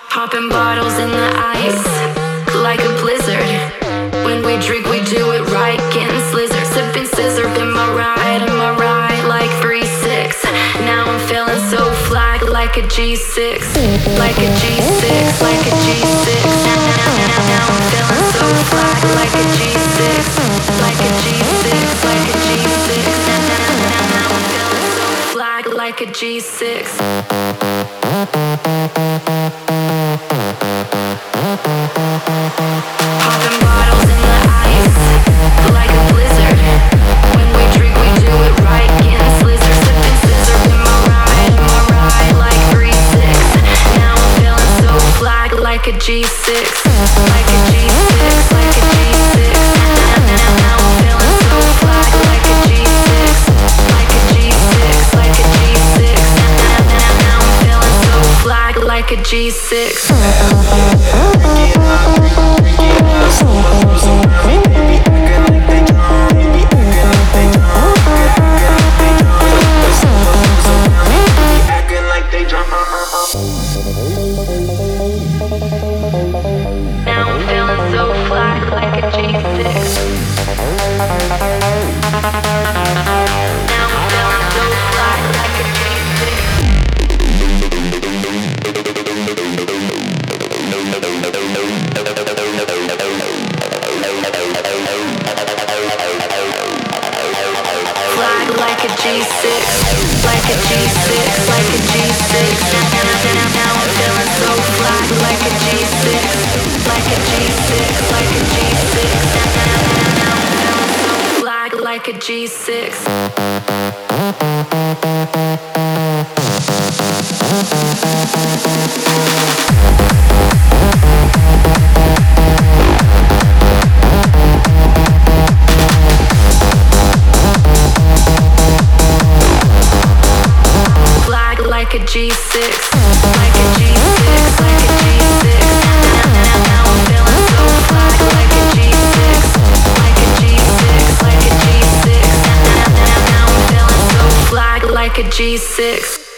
Popping bottles in the ice, like a blizzard. When we drink, we do it right, getting slizzard. Sipping scissor in my ride, like 3-6. Now I'm feeling so fly, like a G6. Like a G6, like a G6. Now I'm feeling so fly, like a G6. Like a G6, like a G6. Now I'm feeling so fly, like a G6. Popping bottles in the ice, like a blizzard. When we drink, we do it right, getting slizzard. Sipping scissor in my ride, like 3-6. Now I'm feeling so fly, like a G6. Like a G6, like a G6. Now I'm feeling so fly, like a G6. Like a G6, like a G6. Now I'm feeling so fly, like a G6. Now I'm feeling so fly, like a G6. Now I'm feeling so fly, like a G6. Fly like a G6, like a G6, like a G6. Now I'm feeling so fly, like a G6, like a G6, like a G6. Now I'm feeling so fly, like a G6. Like a G6, like a G6, like a G6. Now I'm feeling so fly, like a G6, like a G6, like a G6. Now I'm feeling so fly, like a G6.